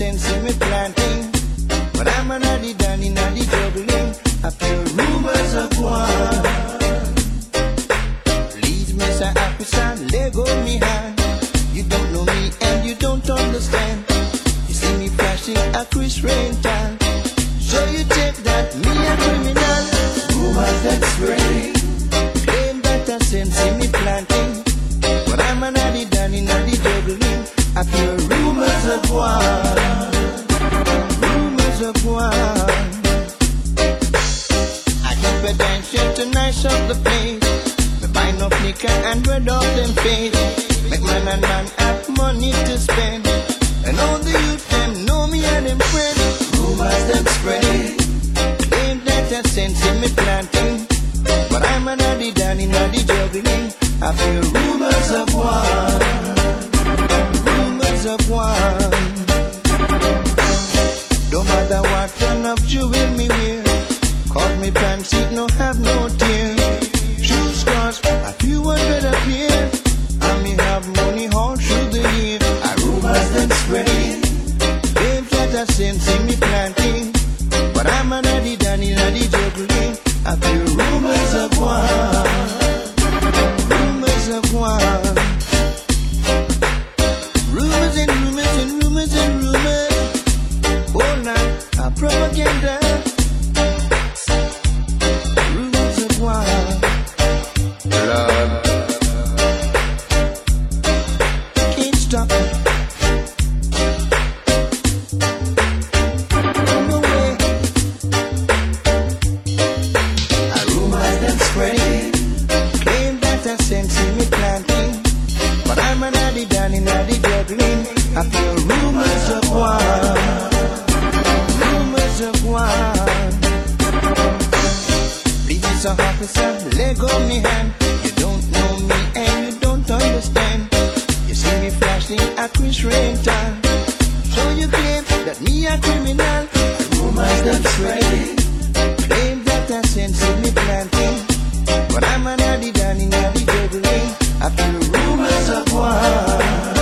sense in me planting. But I'm an addy danny naddy juggling. I feel rumors of war. Please, Mr. Officer, let go me hand. You don't know me and you don't understand. You see me flashing a Chris Rental. So you take that, me a criminal. Rumors that spray. Claim that I sense in me planting. But I'm an addy danny naddy juggling. I feel rumors of war. Rumors of war. I keep attention to nice up the place. We buy no liquor and red off them face. Make man and man have money to spend. And all the youth them know me and them friends. Rumors them spread. Claim that I sense in me planting. But I'm an addy danny naddy juggling. I feel rumors of war. Rumors of war. Don't matter what kind of jewel me wear. Cause me pants it no have no tear. Shoe scars a few hundred a pair. And me have money all through the year. A rumors them spreading. Claim that I sense in me planting. But I'm an addy danny naddy juggling. I feel rumors of war. Rumors of war. Rumors and rumors and rumors and rumors. All night a propaganda. Rumors of war. Love can't stop it. No way. A rumors them spreading. Claim that I sense in me planting. But I'm an addy danny naddy juggling. I feel rumors of war. Rumors of war. Please, officer, let go me hand. You don't know me and you don't understand. You see me flashing a Chris Rental. So you claim that me a criminal. Rumors that spreading. Claim that I sense in me planting. But I'm an addy danny naddy juggling. I feel rumors of war.